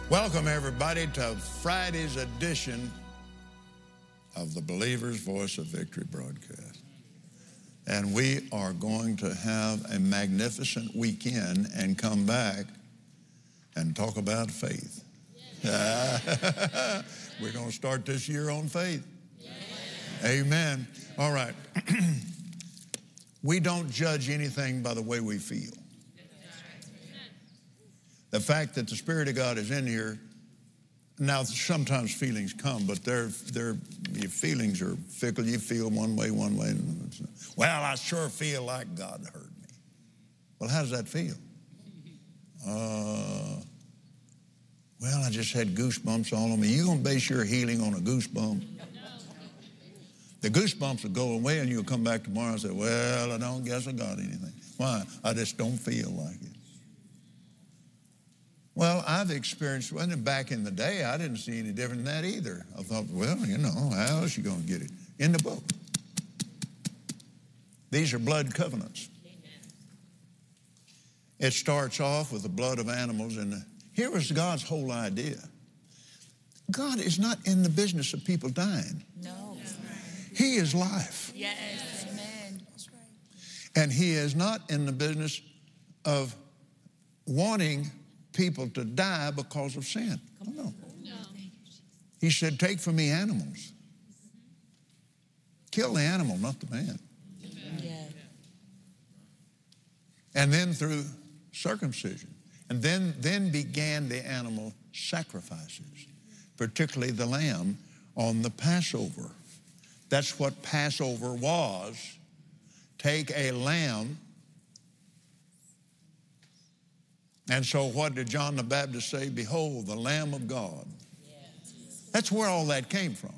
Welcome, everybody, to Friday's edition of the Believer's Voice of Victory broadcast. And we are going to have a magnificent weekend and come back and talk about faith. We're going to start this year on faith. Amen. All right. We don't judge anything by the way we feel. The fact that the Spirit of God is in here, now sometimes feelings come, but your feelings are fickle. You feel one way. Well, I sure feel like God heard me. Well, how does that feel? Well, I just had goosebumps all on me. You going to base your healing on a goosebump? The goosebumps will go away and you'll come back tomorrow and say, well, I don't guess I got anything. Why? I just don't feel like it. Well, I've experienced, back in the day, I didn't see any different than that either. I thought, well, how else are you going to get it? In the book. These are blood covenants. It starts off with the blood of animals, and here was God's whole idea. God is not in the business of people dying. No. He is life. Yes. Amen. That's right. And he is not in the business of wanting people to die because of sin. No. He said, take from me animals. Kill the animal, not the man. Yeah. And then through circumcision. And then began the animal sacrifices, particularly the lamb on the Passover. That's what Passover was. Take a lamb. And so what did John the Baptist say? Behold, the Lamb of God. That's where all that came from.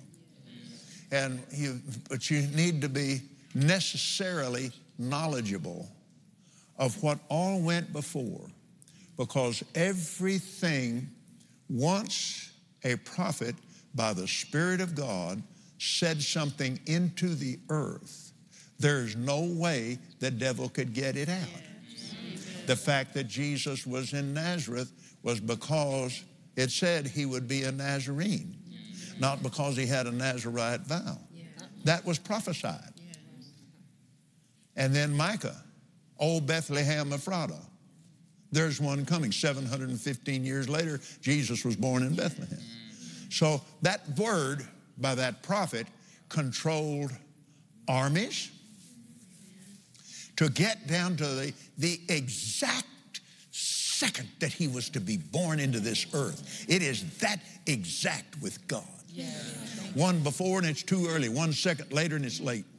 But you need to be necessarily knowledgeable of what all went before, because everything, once a prophet by the Spirit of God said something into the earth, there's no way the devil could get it out. The fact that Jesus was in Nazareth was because it said he would be a Nazarene, not because he had a Nazarite vow. That was prophesied. And then Micah, O Bethlehem Ephratah, there's one coming. 715 years later, Jesus was born in Bethlehem. So that word by that prophet controlled armies to get down to the exact second that he was to be born into this earth. It is that exact with God. One before and it's too early. 1 second later and it's late.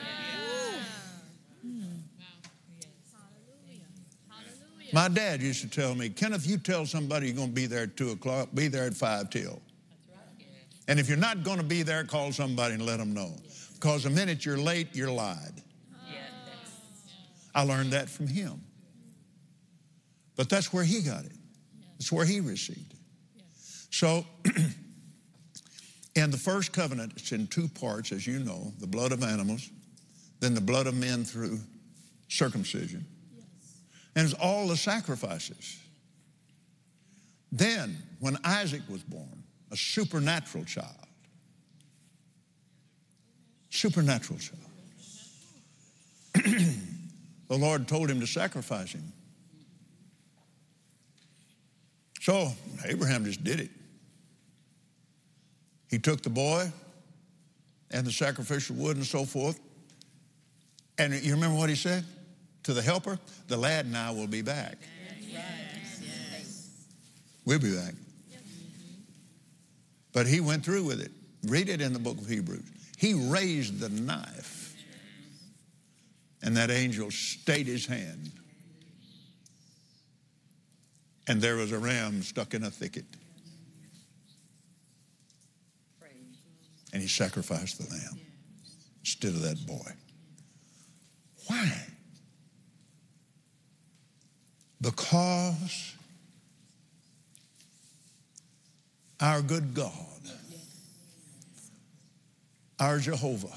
My dad used to tell me, Kenneth, you tell somebody you're going to be there at 2 o'clock, be there at 5 till. And if you're not going to be there, call somebody and let them know. Because the minute you're late, you're lied. I learned that from him. But that's where he got it. That's where he received it. So, in the first covenant, it's in 2 parts, as you know, the blood of animals, then the blood of men through circumcision. And it's all the sacrifices. Then, when Isaac was born, a supernatural child. Supernatural child. The Lord told him to sacrifice him. So Abraham just did it. He took the boy and the sacrificial wood and so forth. And you remember what he said to the helper? The lad and I will be back. We'll be back. But he went through with it. Read it in the book of Hebrews. He raised the knife. And that angel stayed his hand. And there was a ram stuck in a thicket. And he sacrificed the lamb instead of that boy. Why? Because our good God, our Jehovah,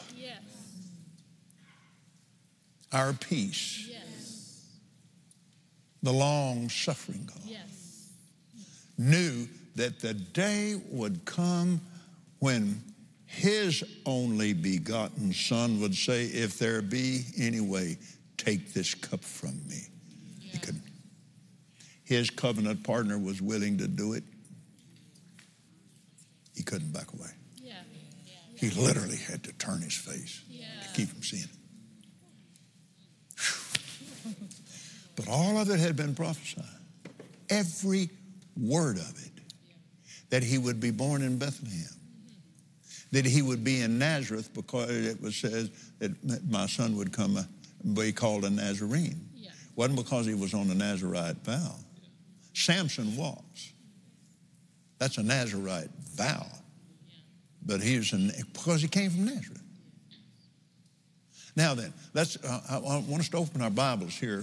our peace, the long-suffering God, knew that the day would come when his only begotten Son would say, if there be any way, take this cup from me. Yeah. He couldn't. His covenant partner was willing to do it. He couldn't back away. Yeah. He literally had to turn his face to keep from seeing it. But all of it had been prophesied. Every word of it. That he would be born in Bethlehem. That he would be in Nazareth, because it was said that my son would come be called a Nazarene. Yeah. Wasn't because he was on the Nazarite vow. Samson was. That's a Nazarite vow. But he was because he came from Nazareth. Now then, I want us to open our Bibles here.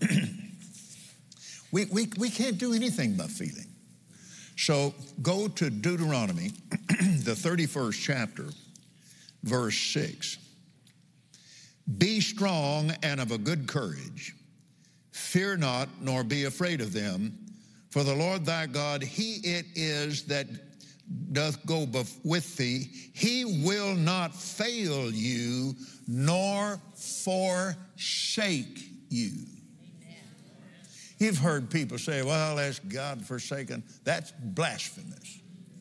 we can't do anything by feeling. So go to Deuteronomy, the 31st chapter, verse 6. Be strong and of a good courage. Fear not, nor be afraid of them. For the Lord thy God, he it is that doth go with thee. He will not fail you, nor forsake you. You've heard people say, well, that's God forsaken. That's blasphemous.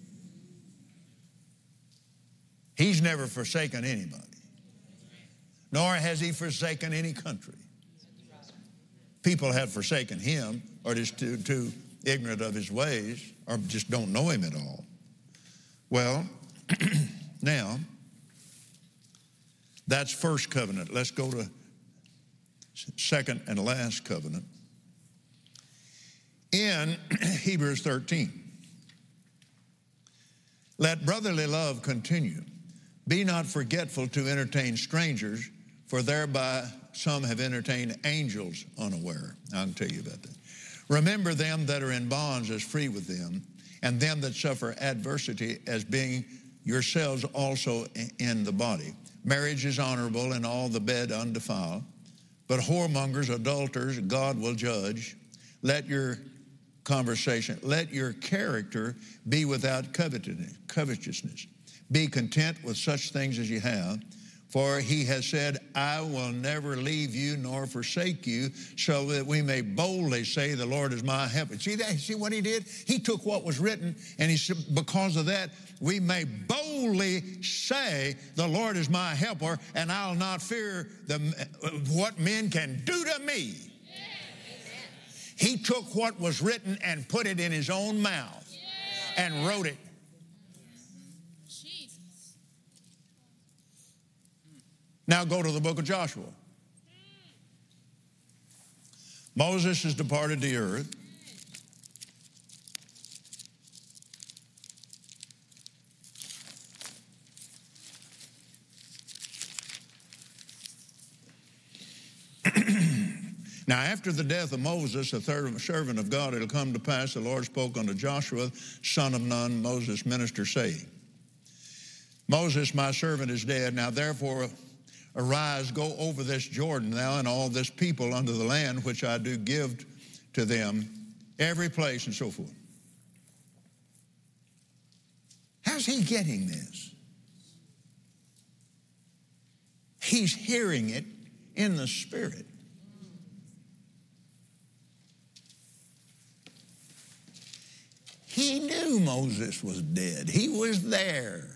He's never forsaken anybody, nor has he forsaken any country. People have forsaken him, or just too ignorant of his ways, or just don't know him at all. Well, now, that's first covenant. Let's go to second and last covenant. In Hebrews 13, let brotherly love continue. Be not forgetful to entertain strangers, for thereby some have entertained angels unaware. I can tell you about that. Remember them that are in bonds as free with them, and them that suffer adversity as being yourselves also in the body. Marriage is honorable, and all the bed undefiled. But whoremongers, adulterers, God will judge. Let your character be without covetousness. Be content with such things as you have, for he has said, I will never leave you nor forsake you, so that we may boldly say, the Lord is my helper. See that? See what he did? He took what was written, and he said, because of that, we may boldly say, the Lord is my helper, and I'll not fear what men can do to me. He took what was written and put it in his own mouth and wrote it. Now go to the book of Joshua. Moses has departed the earth. Now, after the death of Moses, a third servant of God, it'll come to pass, the Lord spoke unto Joshua, son of Nun, Moses' minister, saying, Moses, my servant, is dead. Now, therefore, arise, go over this Jordan, thou and all this people, unto the land which I do give to them, every place, and so forth. How's he getting this? He's hearing it in the Spirit. He knew Moses was dead. He was there.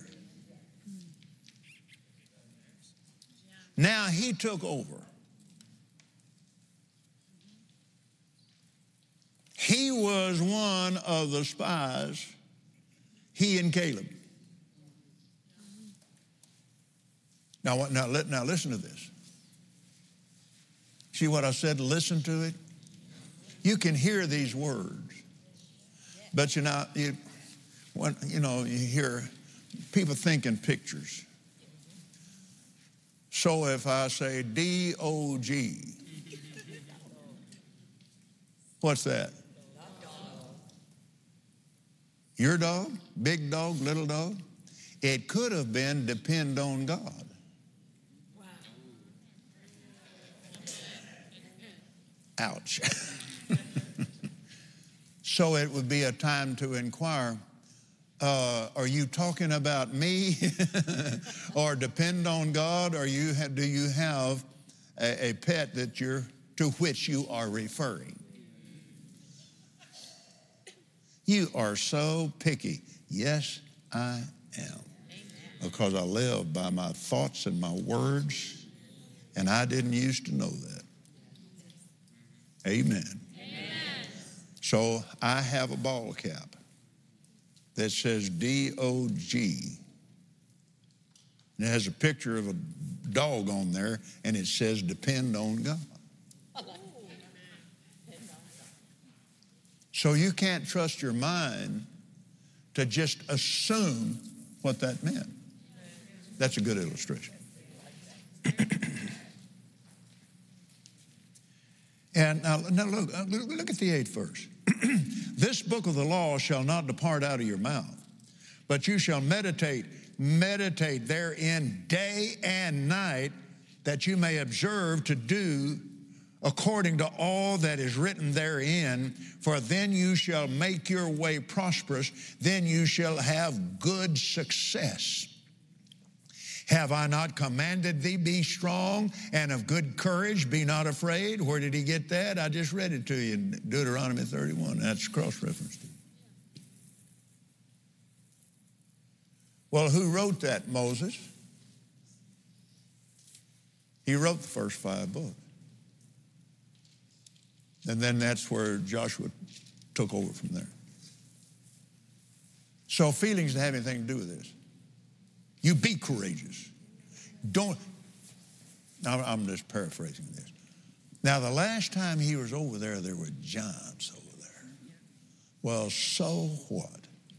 Now he took over. He was one of the spies, he and Caleb. Now listen to this. See what I said? Listen to it. You can hear these words. But you hear people think in pictures. So if I say D-O-G, what's that? Your dog? Big dog, little dog? It could have been depend on God. Wow. Ouch. So it would be a time to inquire, Are you talking about me or depend on God, or do you have a pet to which you are referring? You are so picky. Yes, I am. Because I live by my thoughts and my words, and I didn't used to know that. Amen. So I have a ball cap that says D-O-G. And it has a picture of a dog on there, and it says depend on God. So you can't trust your mind to just assume what that meant. That's a good illustration. And now look at the 8th verse. This book of the law shall not depart out of your mouth, but you shall meditate therein day and night, that you may observe to do according to all that is written therein, for then you shall make your way prosperous, then you shall have good success. Have I not commanded thee, be strong and of good courage, be not afraid? Where did he get that? I just read it to you in Deuteronomy 31. That's cross-referenced. Well, who wrote that? Moses. He wrote the first 5 books. And then that's where Joshua took over from there. So feelings don't have anything to do with this. You be courageous. I'm just paraphrasing this. Now, the last time he was over there were giants over there. Well, so what?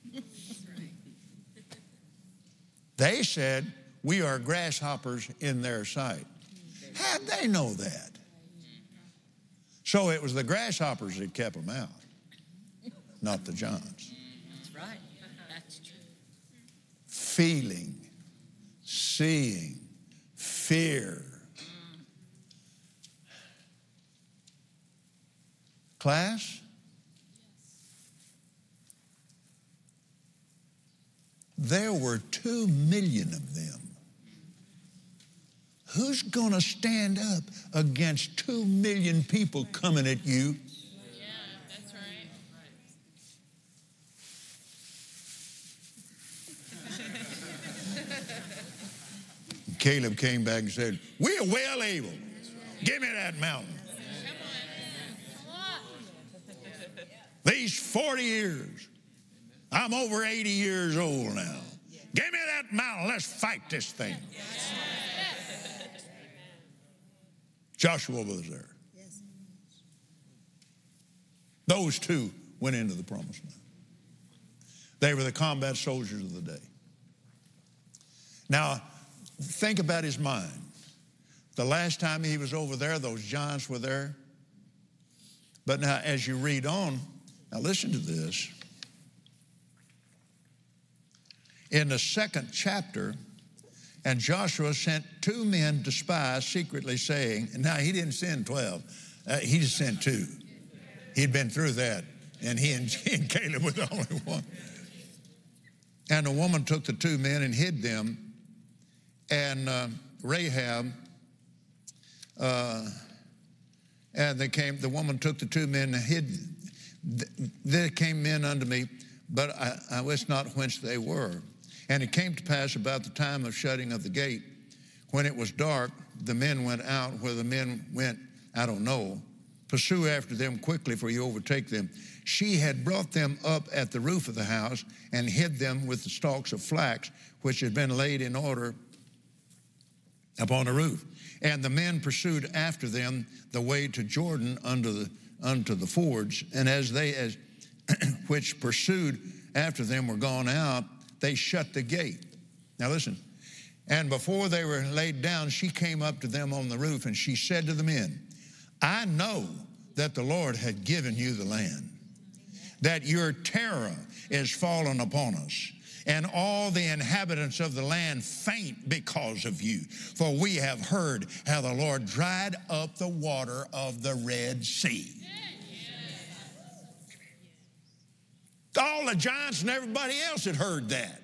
They said, we are grasshoppers in their sight. How'd they know that? So it was the grasshoppers that kept them out, not the giants. That's right. That's true. Feeling, seeing, fear. Class? There were 2 million of them. Who's going to stand up against 2 million people coming at you? Yeah, that's right. Caleb came back and said, we are well able. Give me that mountain. Come on. These 40 years. I'm over 80 years old now. Give me that mountain. Let's fight this thing. Joshua was there. Those 2 went into the promised land. They were the combat soldiers of the day. Now, think about his mind. The last time he was over there, those giants were there. But now, as you read on, now listen to this. In the 2nd chapter, and Joshua sent 2 men to spy secretly, saying, and now he didn't send 12, he just sent 2. He'd been through that, and he and Caleb were the only one. And the woman took the 2 men and hid them, and Rahab, and the woman took the 2 men and hid. There came men unto me, but I wist not whence they were. And it came to pass about the time of shutting of the gate, when it was dark, the men went out. Where the men went, I don't know. Pursue after them quickly, for you overtake them. She had brought them up at the roof of the house and hid them with the stalks of flax, which had been laid in order upon the roof. And the men pursued after them the way to Jordan unto the fords. And as which pursued after them were gone out, they shut the gate. Now listen. And before they were laid down, she came up to them on the roof, and she said to the men, I know that the Lord had given you the land, that your terror is fallen upon us, and all the inhabitants of the land faint because of you. For we have heard how the Lord dried up the water of the Red Sea. All the giants and everybody else had heard that.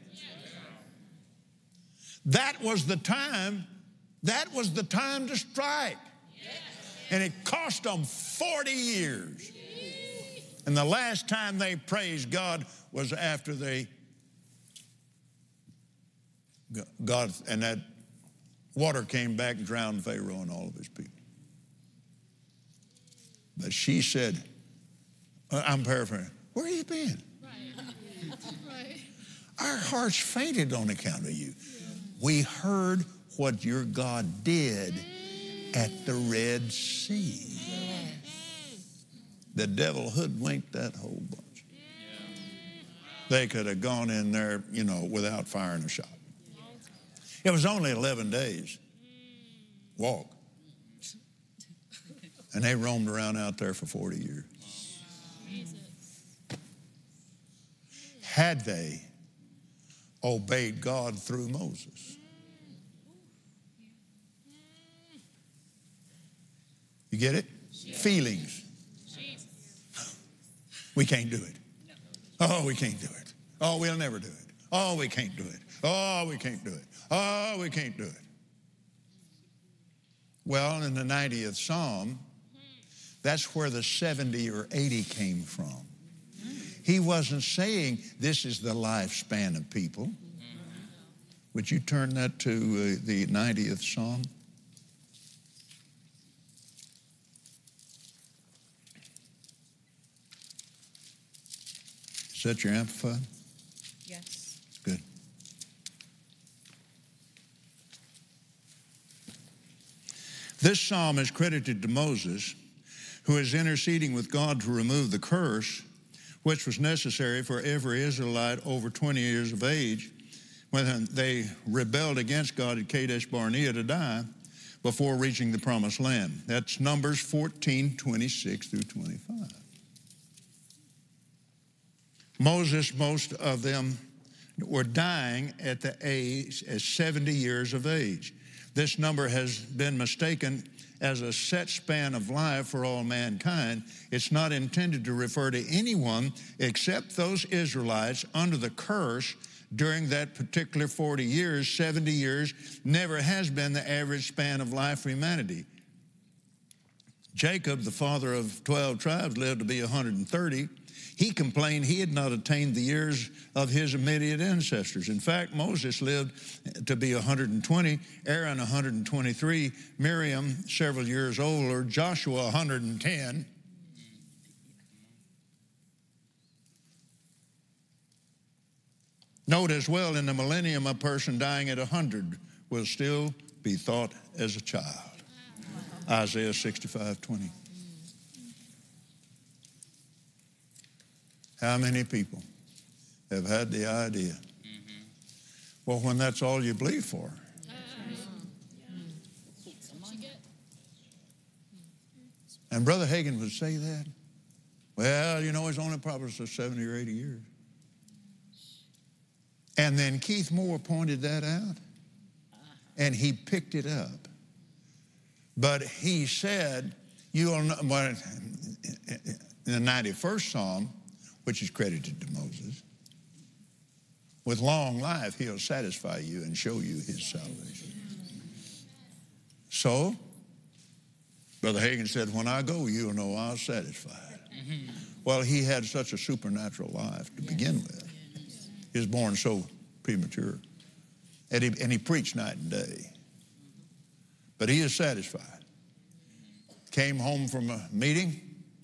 That was the time to strike. And it cost them 40 years. And the last time they praised God was after God, and that water came back and drowned Pharaoh and all of his people. But she said, I'm paraphrasing, where have you been? Right. Our hearts fainted on account of you. We heard what your God did at the Red Sea. The devil hoodwinked that whole bunch. They could have gone in there, without firing a shot. It was only 11 days walk. And they roamed around out there for 40 years. Had they obeyed God through Moses. You get it? Feelings. We can't do it. Oh, we can't do it. Oh, we'll never do it. Oh, we can't do it. Oh, we can't do it. Oh, we can't do it. Well, in the 90th Psalm, that's where the 70 or 80 came from. He wasn't saying this is the lifespan of people. Would you turn that to the 90th Psalm? Is that your Amplified? Yes. Good. This psalm is credited to Moses, who is interceding with God to remove the curse, which was necessary for every Israelite over 20 years of age when they rebelled against God at Kadesh Barnea to die before reaching the promised land. That's Numbers 14, 26 through 25. Moses, most of them were dying at the age as 70 years of age. This number has been mistaken as a set span of life for all mankind. It's not intended to refer to anyone except those Israelites under the curse during that particular 40 years. 70 years never has been the average span of life for humanity. Jacob, the father of 12 tribes, lived to be 130. He complained he had not attained the years of his immediate ancestors. In fact, Moses lived to be 120, Aaron 123, Miriam several years older, Joshua 110. Note as well, in the millennium, a person dying at 100 will still be thought as a child. Isaiah 65:20. How many people have had the idea? Well, when that's all you believe for. And Brother Hagin would say that. Well, he's only probably for 70 or 80 years. And then Keith Moore pointed that out, and he picked it up. But he said, in the 91st Psalm, which is credited to Moses, with long life, he'll satisfy you and show you his salvation. So, Brother Hagin said, when I go, you'll know I was satisfied. Well, he had such a supernatural life to begin with. He was born so premature. And he preached night and day. But he is satisfied. Came home from a meeting,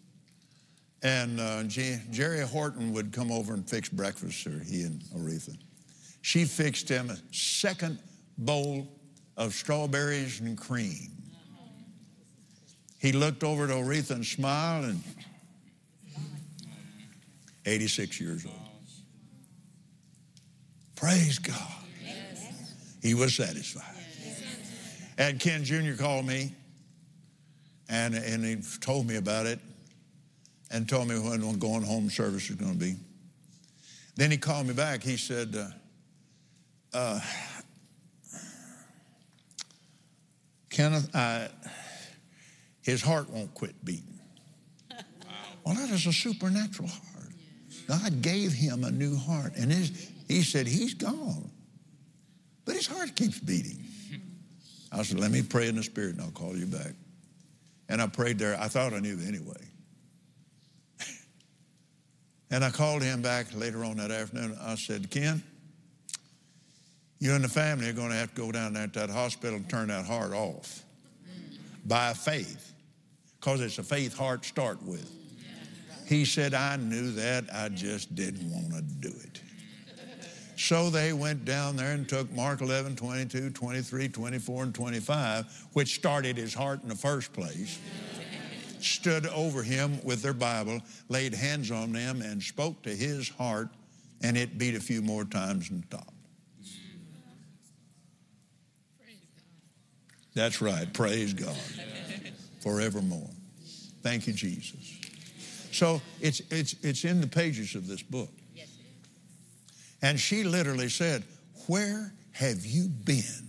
and Jerry Horton would come over and fix breakfast, or he and Aretha. She fixed him a second bowl of strawberries and cream. He looked over to Aretha and smiled, and 86 years old. Praise God. He was satisfied. And Ken Jr. called me, and he told me about it, and told me when going home service was going to be. Then he called me back. He said, Kenneth, his heart won't quit beating. Wow. Well, that is a supernatural heart. God gave him a new heart. And he said, he's gone. But his heart keeps beating. I said, let me pray in the Spirit and I'll call you back. And I prayed there. I thought I knew anyway. And I called him back later on that afternoon. I said, Ken, you and the family are going to have to go down there to that hospital and turn that heart off by faith, because it's a faith heart to start with. He said, I knew that. I just didn't want to do it. So they went down there and took Mark 11, 22, 23, 24, and 25, which started his heart in the first place, stood over him with their Bible, laid hands on them, and spoke to his heart, and it beat a few more times and stopped. That's right. Praise God. Forevermore. Thank you, Jesus. So it's in the pages of this book. And she literally said, where have you been?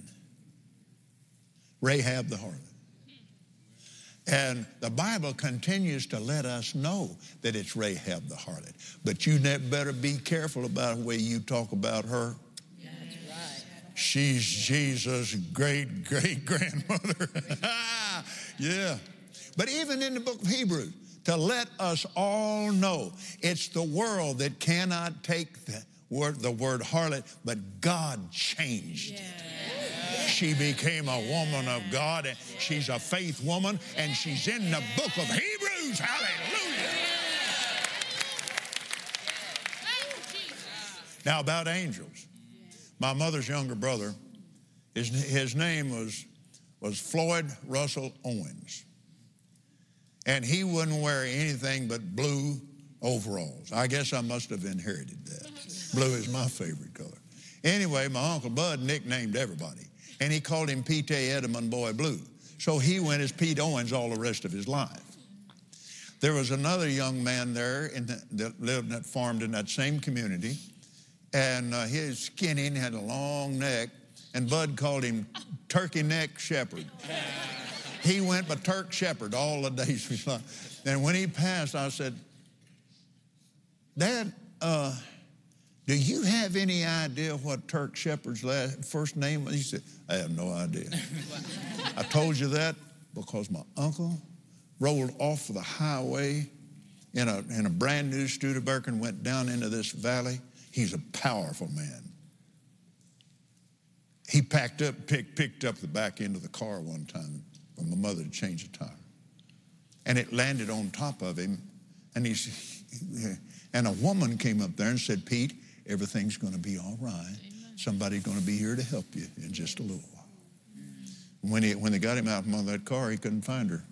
Rahab the harlot. And the Bible continues to let us know that it's Rahab the harlot. But you better be careful about the way you talk about her. That's right. She's Jesus' great-great-grandmother. Yeah. But even in the book of Hebrews, to let us all know it's the world that cannot take the word harlot, but God changed it. She became a woman of God, and she's a faith woman, and she's in the book of Hebrews. Hallelujah. Now about angels. My mother's younger brother, his name was Floyd Russell Owens. And he wouldn't wear anything but blue overalls. I guess I must have inherited that. Blue is my favorite color. Anyway, my Uncle Bud nicknamed everybody. And he called him Pete Edelman Boy Blue. So he went as Pete Owens all the rest of his life. There was another young man there that lived and farmed in that same community. And he was skinny and had a long neck. And Bud called him Turkey Neck Shepherd. He went by Turk Shepherd all the days of his life. And when he passed, I said, Dad, do you have any idea what Turk Shepherd's first name was? He said, I have no idea. I told you that because my uncle rolled off of the highway in a brand new Studebaker and went down into this valley. He's a powerful man. He picked up the back end of the car one time for my mother to change the tire. And it landed on top of him. And a woman came up there and said, Pete, everything's going to be all right. Amen. Somebody's going to be here to help you in just a little while. When they got him out from under that car, he couldn't find her.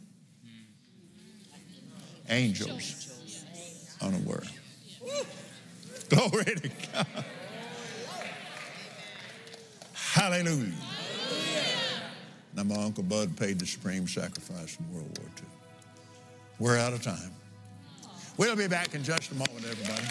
Angels. Unaware. Glory to God. Hallelujah. Now, my Uncle Bud paid the supreme sacrifice in World War II. We're out of time. We'll be back in just a moment, everybody.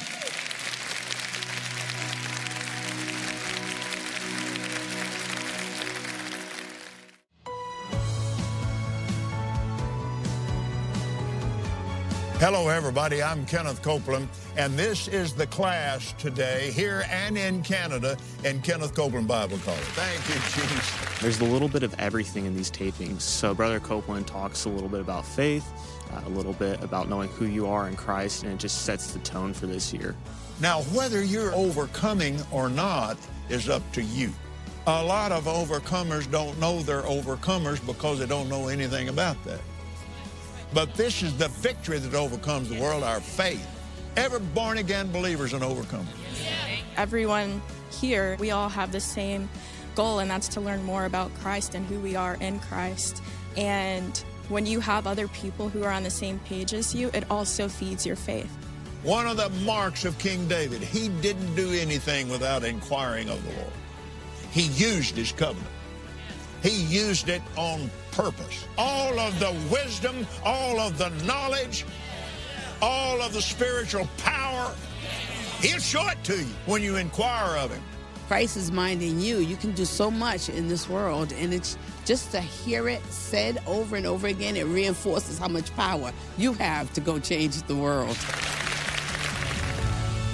Hello, everybody. I'm Kenneth Copeland, and this is the class today here and in Canada in Kenneth Copeland Bible College. Thank you, Jesus. There's a little bit of everything in these tapings. So Brother Copeland talks a little bit about faith, a little bit about knowing who you are in Christ, and it just sets the tone for this year. Now, whether you're overcoming or not is up to you. A lot of overcomers don't know they're overcomers because they don't know anything about that. But this is the victory that overcomes the world, our faith. Every born-again believer is an overcomer. Everyone here, we all have the same goal, and that's to learn more about Christ and who we are in Christ. And when you have other people who are on the same page as you, it also feeds your faith. One of the marks of King David, he didn't do anything without inquiring of the Lord. He used his covenant. He used it on purpose. All of the wisdom, all of the knowledge, all of the spiritual power, he'll show it to you when you inquire of him. Christ is minding you. You can do so much in this world, and it's just to hear it said over and over again, it reinforces how much power you have to go change the world.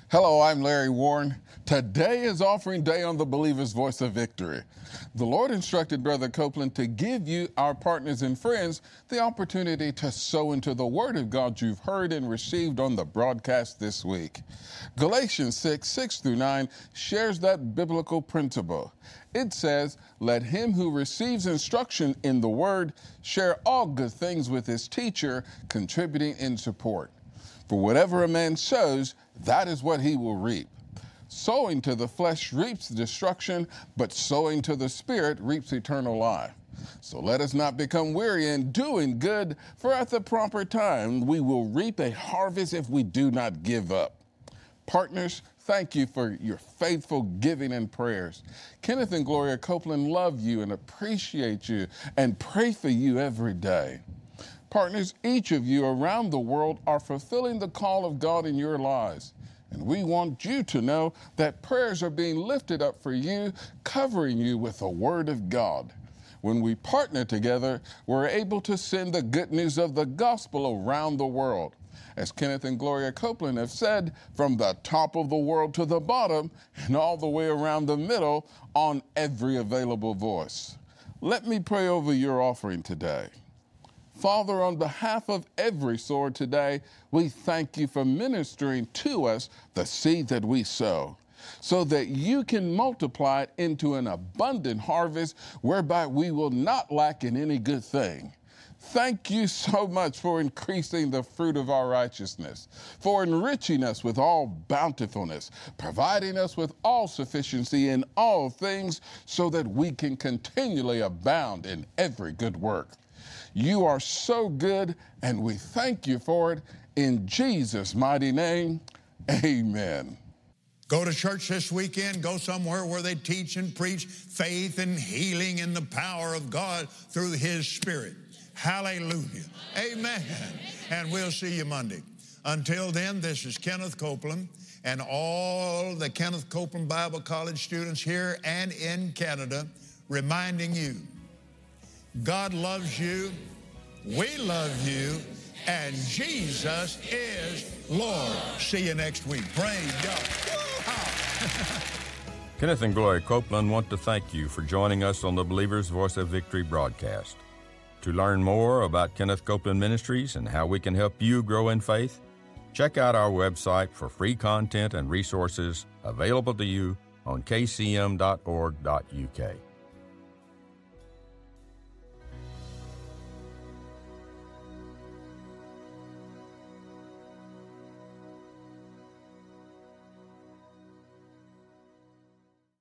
Hello, I'm Larry Warren. Today is Offering Day on the Believer's Voice of Victory. The Lord instructed Brother Copeland to give you, our partners and friends, the opportunity to sow into the Word of God you've heard and received on the broadcast this week. Galatians 6:6-9 shares that biblical principle. It says, "Let him who receives instruction in the Word share all good things with his teacher, contributing in support. For whatever a man sows, that is what he will reap. Sowing to the flesh reaps destruction, but sowing to the Spirit reaps eternal life. So let us not become weary in doing good, for at the proper time we will reap a harvest if we do not give up." Partners, thank you for your faithful giving and prayers. Kenneth and Gloria Copeland love you and appreciate you and pray for you every day. Partners, each of you around the world are fulfilling the call of God in your lives. And we want you to know that prayers are being lifted up for you, covering you with the Word of God. When we partner together, we're able to send the good news of the gospel around the world. As Kenneth and Gloria Copeland have said, from the top of the world to the bottom and all the way around the middle on every available voice. Let me pray over your offering today. Father, on behalf of every sower today, we thank you for ministering to us the seed that we sow, so that you can multiply it into an abundant harvest whereby we will not lack in any good thing. Thank you so much for increasing the fruit of our righteousness, for enriching us with all bountifulness, providing us with all sufficiency in all things so that we can continually abound in every good work. You are so good, and we thank you for it. In Jesus' mighty name, amen. Go to church this weekend. Go somewhere where they teach and preach faith and healing in the power of God through His Spirit. Hallelujah. Amen. And we'll see you Monday. Until then, this is Kenneth Copeland and all the Kenneth Copeland Bible College students here and in Canada reminding you, God loves you, we love you, and Jesus is Lord. See you next week. Praise God. Kenneth and Gloria Copeland want to thank you for joining us on the Believer's Voice of Victory broadcast. To learn more about Kenneth Copeland Ministries and how we can help you grow in faith, check out our website for free content and resources available to you on kcm.org.uk.